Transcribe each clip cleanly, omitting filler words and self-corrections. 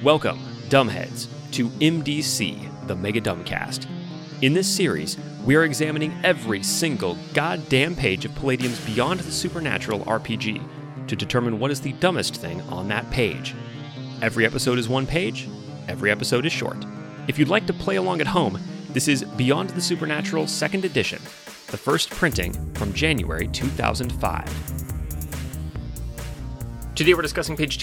Welcome, dumbheads, to MDC, the Mega Dumbcast. In this series, we are examining every single goddamn page of Palladium's Beyond the Supernatural RPG to determine what is the dumbest thing on that page. Every episode is one page, every episode is short. If you'd like to play along at home, this is Beyond the Supernatural 2nd Edition, the first printing from January 2005. Today we're discussing page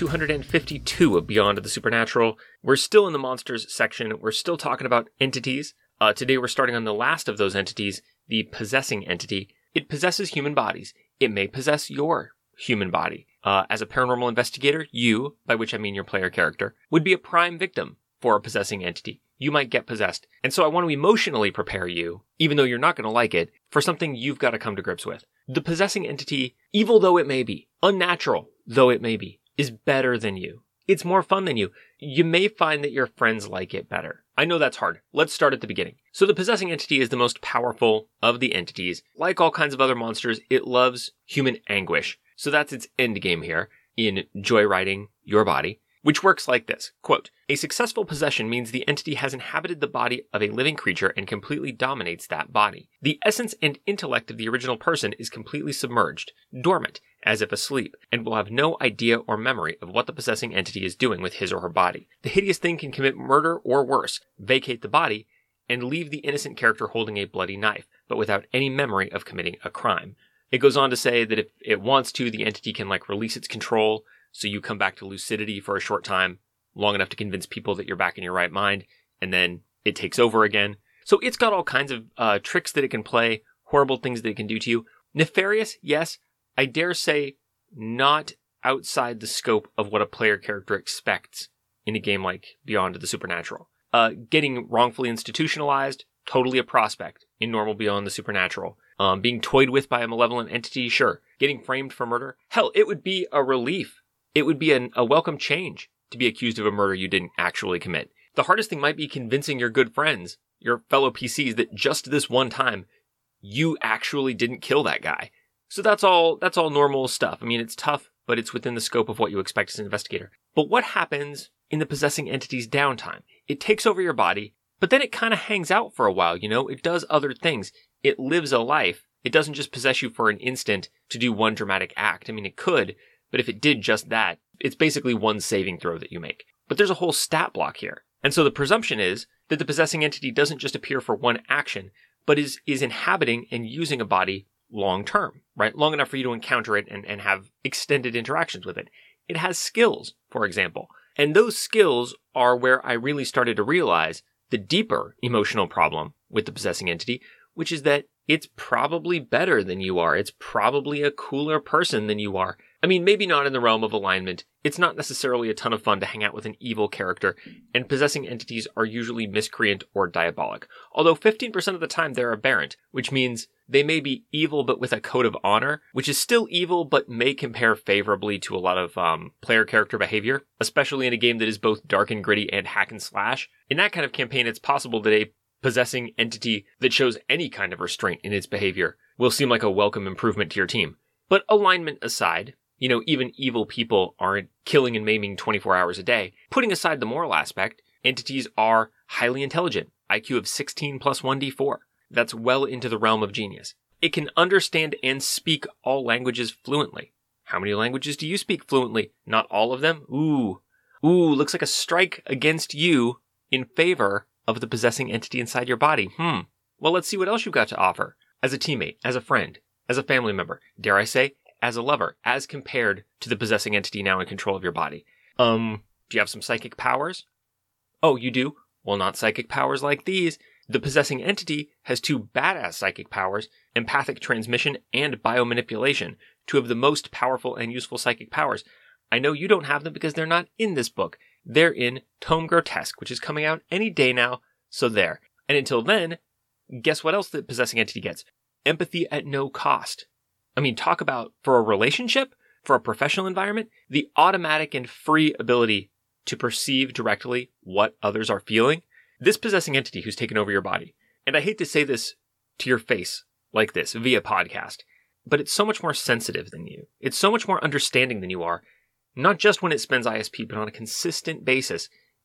252 of Beyond the Supernatural. We're still in the monsters section. We're still talking about entities. Today we're starting on the last of those entities, the possessing entity. It possesses human bodies. It may possess your human body. As a paranormal investigator, you, by which I mean your player character, would be a prime victim for a possessing entity. You might get possessed. And so I want to emotionally prepare you, even though you're not going to like it, for something you've got to come to grips with. The possessing entity, evil though it may be, unnatural though it may be, is better than you. It's more fun than you. You may find that your friends like it better. I know that's hard. Let's start at the beginning. So the possessing entity is the most powerful of the entities. Like all kinds of other monsters, it loves human anguish. So that's its end game here in joyriding your body, which works like this. Quote, a successful possession means the entity has inhabited the body of a living creature and completely dominates that body. The essence and intellect of the original person is completely submerged, dormant, as if asleep, and will have no idea or memory of what the possessing entity is doing with his or her body. The hideous thing can commit murder or worse, vacate the body, and leave the innocent character holding a bloody knife, but without any memory of committing a crime. It goes on to say that if it wants to, the entity can release its control, so you come back to lucidity for a short time, long enough to convince people that you're back in your right mind, and then it takes over again. So it's got all kinds of tricks that it can play, horrible things that it can do to you. Nefarious, yes. I dare say not outside the scope of what a player character expects in a game like Beyond the Supernatural. Getting wrongfully institutionalized, totally a prospect in normal Beyond the Supernatural. Being toyed with by a malevolent entity, sure. Getting framed for murder, hell, it would be a relief. It would be a welcome change to be accused of a murder you didn't actually commit. The hardest thing might be convincing your good friends, your fellow PCs, that just this one time, you actually didn't kill that guy. So that's all normal stuff. I mean, it's tough, but it's within the scope of what you expect as an investigator. But what happens in the possessing entity's downtime? It takes over your body, but then it kind of hangs out for a while, you know? It does other things. It lives a life. It doesn't just possess you for an instant to do one dramatic act. I mean, it could, but if it did just that, it's basically one saving throw that you make. But there's a whole stat block here. And so the presumption is that the possessing entity doesn't just appear for one action, but is inhabiting and using a body long term, right? Long enough for you to encounter it and have extended interactions with it. It has skills, for example. And those skills are where I really started to realize the deeper emotional problem with the possessing entity, which is that it's probably better than you are. It's probably a cooler person than you are. I mean, maybe not in the realm of alignment. It's not necessarily a ton of fun to hang out with an evil character, and possessing entities are usually miscreant or diabolic. Although 15% of the time they're aberrant, which means they may be evil but with a code of honor, which is still evil but may compare favorably to a lot of player character behavior, especially in a game that is both dark and gritty and hack and slash. In that kind of campaign, it's possible that a possessing entity that shows any kind of restraint in its behavior will seem like a welcome improvement to your team. But alignment aside, you know, even evil people aren't killing and maiming 24 hours a day. Putting aside the moral aspect, entities are highly intelligent, IQ of 16 plus 1d4. That's well into the realm of genius. It can understand and speak all languages fluently. How many languages do you speak fluently? Not all of them? Ooh, looks like a strike against you in favor of the possessing entity inside your body. Well, let's see what else you've got to offer. As a teammate, as a friend, as a family member, dare I say, as a lover, as compared to the possessing entity now in control of your body. Do you have some psychic powers? Oh, you do? Well, not psychic powers like these. The possessing entity has two badass psychic powers, empathic transmission and biomanipulation, two of the most powerful and useful psychic powers. I know you don't have them because they're not in this book. They're in Tome Grotesque, which is coming out any day now, so there. And until then, guess what else the possessing entity gets? Empathy at no cost. I mean, talk about, for a relationship, for a professional environment, the automatic and free ability to perceive directly what others are feeling. This possessing entity who's taken over your body, and I hate to say this to your face like this via podcast, but it's so much more sensitive than you. It's so much more understanding than you are, not just when it spends ISP, but on a consistent basis.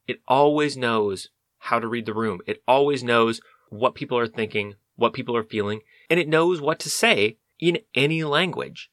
It always knows how to read the room. It always knows what people are thinking, what people are feeling, and it knows what to say in any language.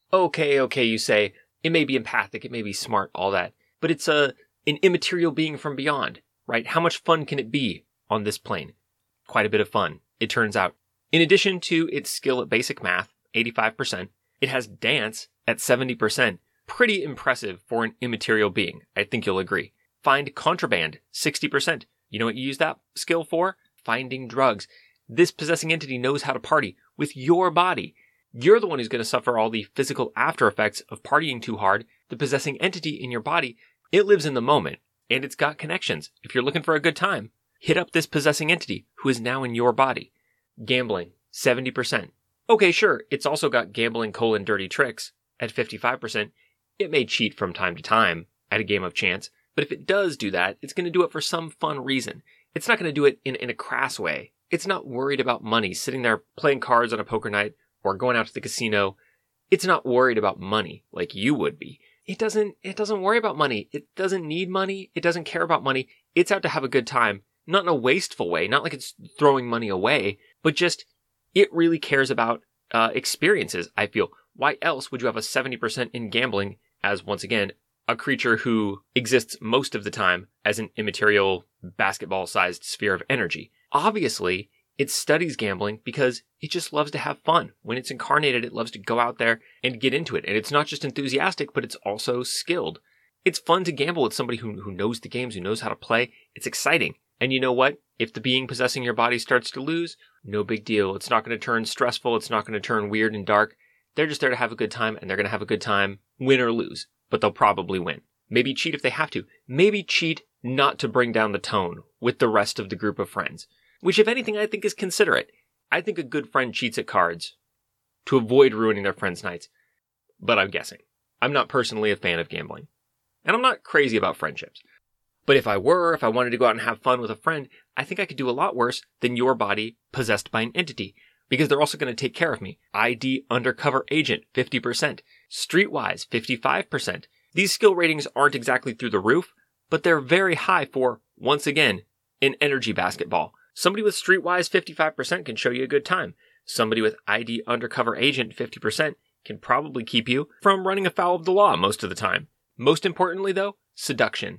Okay, you say, it may be empathic, it may be smart, all that, but it's an immaterial being from beyond, right? How much fun can it be on this plane? Quite a bit of fun, it turns out. In addition to its skill at basic math, 85%, it has dance at 70%. Pretty impressive for an immaterial being, I think you'll agree. Find contraband, 60%. You know what you use that skill for? Finding drugs. This possessing entity knows how to party with your body. You're the one who's going to suffer all the physical after effects of partying too hard. The possessing entity in your body, it lives in the moment, and it's got connections. If you're looking for a good time, hit up this possessing entity who is now in your body. Gambling, 70%. Okay, sure, it's also got gambling dirty tricks at 55%. It may cheat from time to time at a game of chance, but if it does do that, it's going to do it for some fun reason. It's not going to do it in a crass way. It's not worried about money, sitting there playing cards on a poker night or going out to the casino. It's not worried about money like you would be. It doesn't worry about money. It doesn't need money. It doesn't care about money. It's out to have a good time, not in a wasteful way, not like it's throwing money away, but just it really cares about experiences, I feel. Why else would you have a 70% in gambling as, once again, a creature who exists most of the time as an immaterial basketball-sized sphere of energy? Obviously, it studies gambling because it just loves to have fun. When it's incarnated, it loves to go out there and get into it. And it's not just enthusiastic, but it's also skilled. It's fun to gamble with somebody who knows the games, who knows how to play. It's exciting. And you know what? If the being possessing your body starts to lose, no big deal. It's not going to turn stressful. It's not going to turn weird and dark. They're just there to have a good time, and they're going to have a good time, win or lose. But they'll probably win. Maybe cheat if they have to. Maybe cheat not to bring down the tone with the rest of the group of friends. Which, if anything, I think is considerate. I think a good friend cheats at cards to avoid ruining their friends' nights. But I'm guessing. I'm not personally a fan of gambling. And I'm not crazy about friendships. But if I wanted to go out and have fun with a friend, I think I could do a lot worse than your body possessed by an entity. Because they're also going to take care of me. ID undercover agent, 50%. Streetwise, 55%. These skill ratings aren't exactly through the roof, but they're very high for, once again, an energy basketball. Somebody with Streetwise 55% can show you a good time. Somebody with ID undercover agent 50% can probably keep you from running afoul of the law most of the time. Most importantly, though, seduction,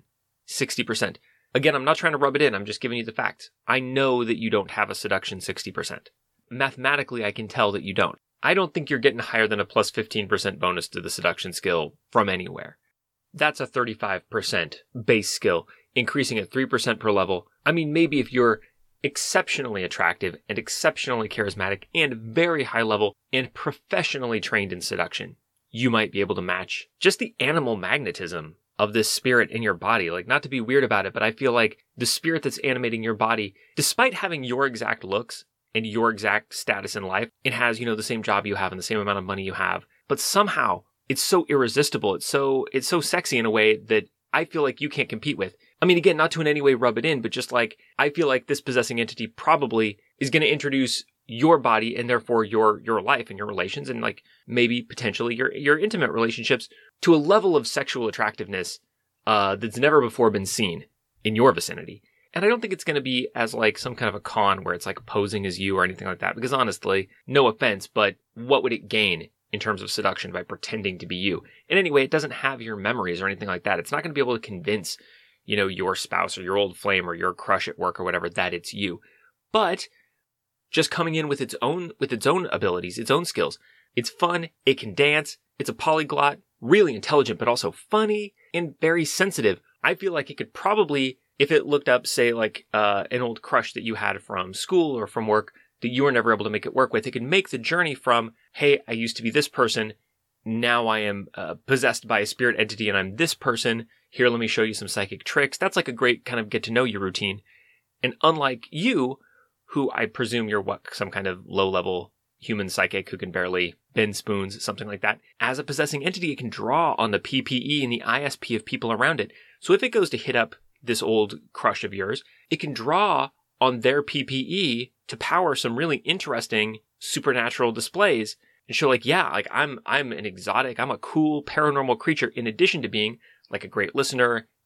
60%. Again, I'm not trying to rub it in, I'm just giving you the facts. I know that you don't have a seduction 60%. Mathematically, I can tell that you don't. I don't think you're getting higher than a plus 15% bonus to the seduction skill from anywhere. That's a 35% base skill, increasing at 3% per level. I mean, maybe if you're exceptionally attractive and exceptionally charismatic and very high level and professionally trained in seduction, you might be able to match just the animal magnetism of this spirit in your body. Like, not to be weird about it, but I feel like the spirit that's animating your body, despite having your exact looks and your exact status in life, it has, the same job you have and the same amount of money you have, but somehow it's so irresistible. It's so sexy in a way that I feel like you can't compete with. I mean, again, not to in any way rub it in, but just like, I feel like this possessing entity probably is going to introduce your body and therefore your life and your relations and like maybe potentially your intimate relationships to a level of sexual attractiveness that's never before been seen in your vicinity. And I don't think it's going to be as like some kind of a con where it's like posing as you or anything like that, because honestly, no offense, but what would it gain in terms of seduction by pretending to be you? And anyway, it doesn't have your memories or anything like that. It's not going to be able to convince, your spouse or your old flame or your crush at work or whatever that it's you. But just coming in with its own abilities, its own skills. It's fun, it can dance, it's a polyglot, really intelligent, but also funny and very sensitive. I feel like it could probably, if it looked up, say, like an old crush that you had from school or from work that you were never able to make it work with, it could make the journey from, hey, I used to be this person, now I am possessed by a spirit entity and I'm this person. Here, let me show you some psychic tricks. That's like a great kind of get to know you routine. And unlike you, who I presume you're some kind of low-level human psychic who can barely bend spoons, something like that. As a possessing entity, it can draw on the PPE and the ISP of people around it. So if it goes to hit up this old crush of yours, it can draw on their PPE to power some really interesting supernatural displays and show like, yeah, like I'm an exotic, I'm a cool paranormal creature in addition to being like a great listener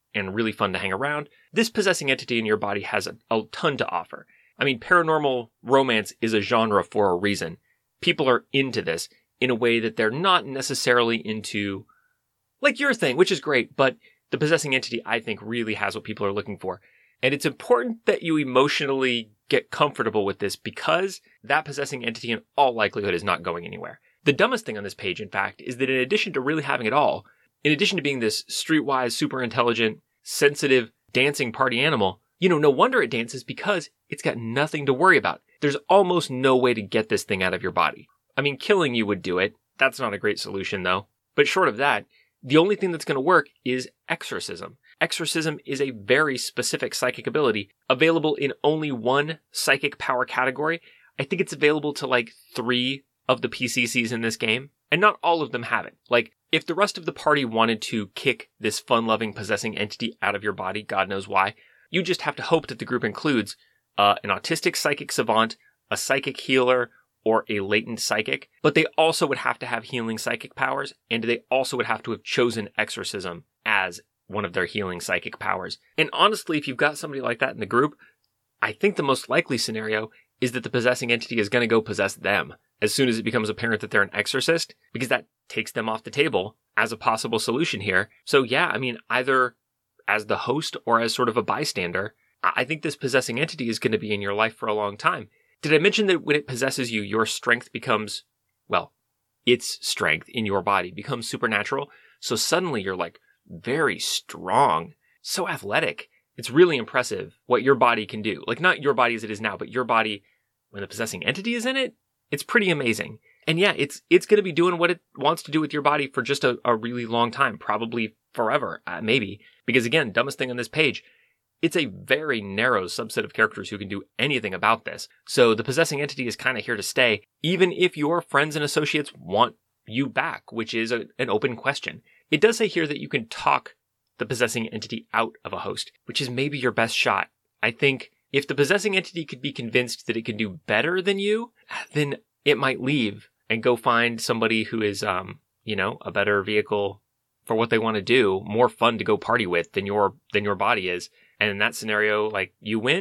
and really fun to hang around. This possessing entity in your body has a ton to offer. I mean, paranormal romance is a genre for a reason. People are into this in a way that they're not necessarily into, like your thing, which is great, but the possessing entity, I think, really has what people are looking for. And it's important that you emotionally get comfortable with this because that possessing entity in all likelihood is not going anywhere. The dumbest thing on this page, in fact, is that in addition to really having it all, in addition to being this streetwise, super intelligent, sensitive, dancing party animal, no wonder it dances because it's got nothing to worry about. There's almost no way to get this thing out of your body. I mean, killing you would do it. That's not a great solution, though. But short of that, the only thing that's going to work is exorcism. Exorcism is a very specific psychic ability available in only one psychic power category. I think it's available to like 3 of the PCCs in this game, and not all of them have it. Like, if the rest of the party wanted to kick this fun-loving possessing entity out of your body, God knows why, you just have to hope that the group includes an autistic psychic savant, a psychic healer, or a latent psychic, but they also would have to have healing psychic powers, and they also would have to have chosen exorcism as one of their healing psychic powers. And honestly, if you've got somebody like that in the group, I think the most likely scenario is that the possessing entity is going to go possess them as soon as it becomes apparent that they're an exorcist, because that takes them off the table as a possible solution here. So yeah, I mean, either as the host or as sort of a bystander, I think this possessing entity is going to be in your life for a long time. Did I mention that when it possesses you, your strength becomes, well, its strength in your body becomes supernatural? So suddenly you're like very strong, so athletic. It's really impressive what your body can do. Like, not your body as it is now, but your body when the possessing entity is in it. It's pretty amazing. And yeah, it's going to be doing what it wants to do with your body for just a really long time, probably forever, maybe. Because again, dumbest thing on this page, it's a very narrow subset of characters who can do anything about this. So the possessing entity is kind of here to stay, even if your friends and associates want you back, which is an open question. It does say here that you can talk the possessing entity out of a host, which is maybe your best shot. I think if the possessing entity could be convinced that it can do better than you, then it might leave and go find somebody who is, a better vehicle for what they want to do, more fun to go party with than your body is. And in that scenario, like, you win? ?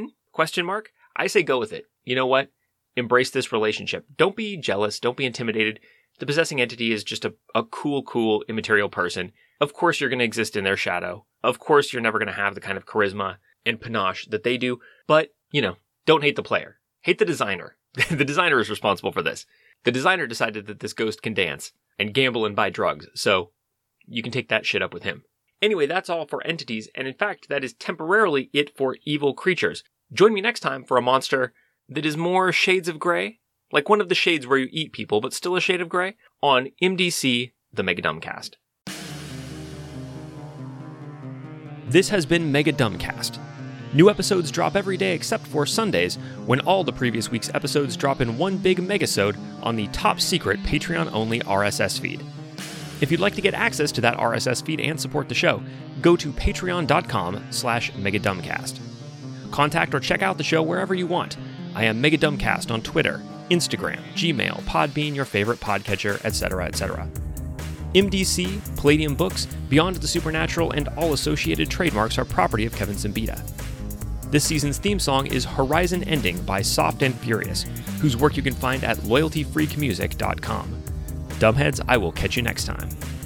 I say go with it. You know what? Embrace this relationship. Don't be jealous. Don't be intimidated. The possessing entity is just a cool, immaterial person. Of course, you're going to exist in their shadow. Of course, you're never going to have the kind of charisma and panache that they do. But, don't hate the player. Hate the designer. The designer is responsible for this. The designer decided that this ghost can dance and gamble and buy drugs. So you can take that shit up with him. Anyway, that's all for entities. And in fact, that is temporarily it for evil creatures. Join me next time for a monster that is more shades of gray, like one of the shades where you eat people, but still a shade of gray, on MDC, the Mega Dumbcast. This has been Mega Dumbcast. New episodes drop every day except for Sundays, when all the previous week's episodes drop in one big megasode on the top secret Patreon-only RSS feed. If you'd like to get access to that RSS feed and support the show, go to patreon.com/megadumbcast. Contact or check out the show wherever you want. I am Mega Dumbcast on Twitter, Instagram, Gmail, Podbean, your favorite podcatcher, etc., etc. MDC, Palladium Books, Beyond the Supernatural, and all associated trademarks are property of Kevin Simbita. This season's theme song is Horizon Ending by Soft and Furious, whose work you can find at loyaltyfreakmusic.com. Dumbheads, I will catch you next time.